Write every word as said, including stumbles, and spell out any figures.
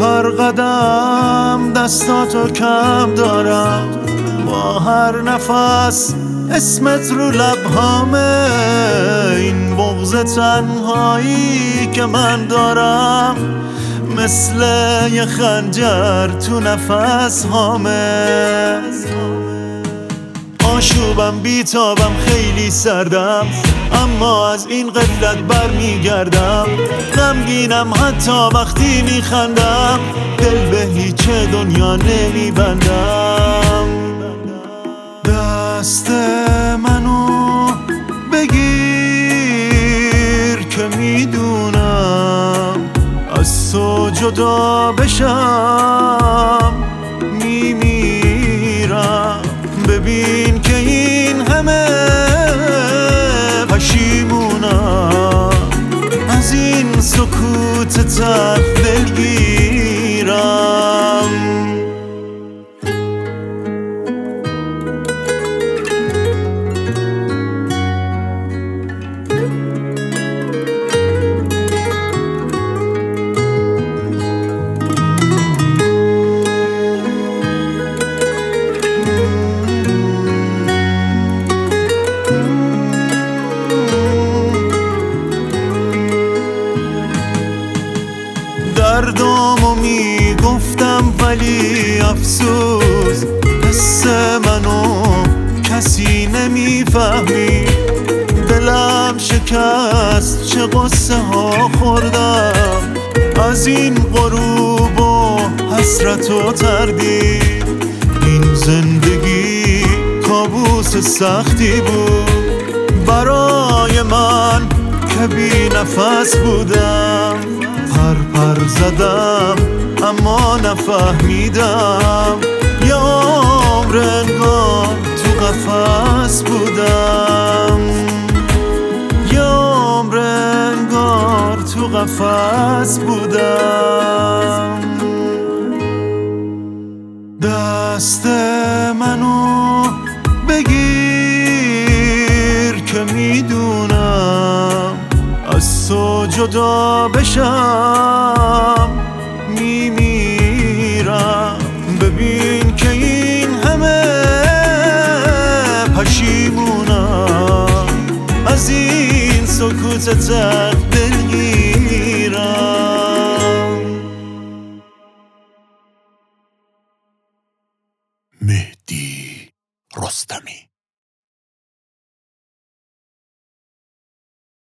هر قدم دستاتو کم دارم، با هر نفس اسمت رو لبهامه. این بغض تنهایی که من دارم مثل یه خنجر تو نفس هامه. آشوبم بیتابم خیلی سردم، اما از این غفلت بر میگردم. غمگینم حتی وقتی میخندم، دل به هیچ دنیا نمیبندم. دست منو بگیر که میدونم از تو جدا بشم میمیرم. ببین که این همه پشیمونم، از این سکوت تلخ دلگیرم. دردامو میگفتم ولی افسوس، حس منو کسی نمیفهمی. دلم شکست، چه قصه ها خوردم از این غروب و حسرت و تردید. این زندگی کابوس سختی بود برای من که بی نفس بودم. پر پر زدم اما نفهمیدم، یه عمر انگار تو قفس بودم. یه عمر انگار تو قفس بودم. دست منو بگیر که میدونم از تو جدا بشم میمیرم. ببین که این همه پشیمونم، از این سکوت تلخ دلگیرم. مهدی رستمی.